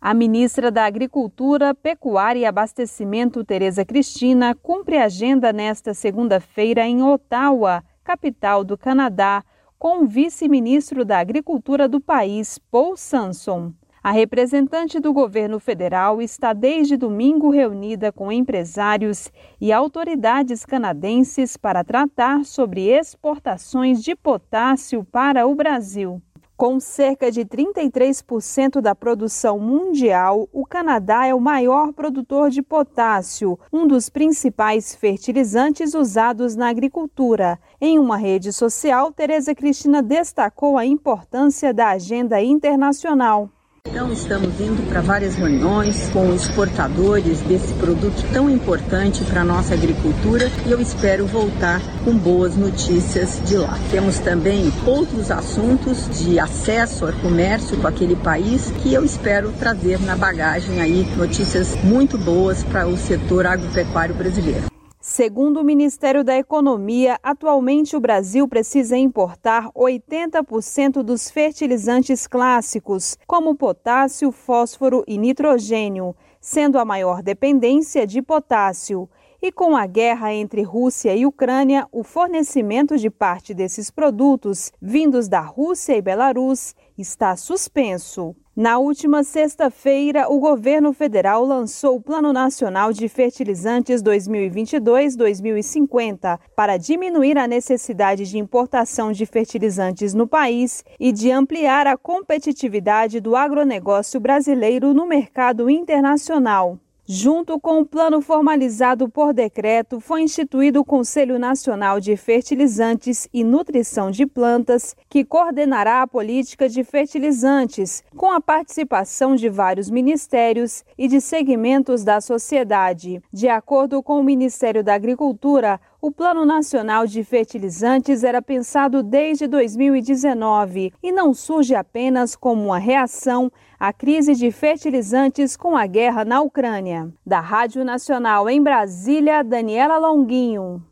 A ministra da Agricultura, Pecuária e Abastecimento, Tereza Cristina, cumpre agenda nesta segunda-feira em Ottawa, capital do Canadá, com o vice-ministro da Agricultura do país, Paul Sanson. A representante do governo federal está desde domingo reunida com empresários e autoridades canadenses para tratar sobre exportações de potássio para o Brasil. Com cerca de 33% da produção mundial, o Canadá é o maior produtor de potássio, um dos principais fertilizantes usados na agricultura. Em uma rede social, Tereza Cristina destacou a importância da agenda internacional. Então, estamos indo para várias reuniões com exportadores desse produto tão importante para a nossa agricultura e eu espero voltar com boas notícias de lá. Temos também outros assuntos de acesso ao comércio com aquele país que eu espero trazer na bagagem aí notícias muito boas para o setor agropecuário brasileiro. Segundo o Ministério da Economia, atualmente o Brasil precisa importar 80% dos fertilizantes clássicos, como potássio, fósforo e nitrogênio, sendo a maior dependência de potássio. E com a guerra entre Rússia e Ucrânia, o fornecimento de parte desses produtos, vindos da Rússia e Belarus, está suspenso. Na última sexta-feira, o governo federal lançou o Plano Nacional de Fertilizantes 2022-2050 para diminuir a necessidade de importação de fertilizantes no país e de ampliar a competitividade do agronegócio brasileiro no mercado internacional. Junto com o plano formalizado por decreto, foi instituído o Conselho Nacional de Fertilizantes e Nutrição de Plantas, que coordenará a política de fertilizantes, com a participação de vários ministérios e de segmentos da sociedade. De acordo com o Ministério da Agricultura, o Plano Nacional de Fertilizantes era pensado desde 2019 e não surge apenas como uma reação à crise de fertilizantes com a guerra na Ucrânia. Da Rádio Nacional em Brasília, Daniela Longuinho.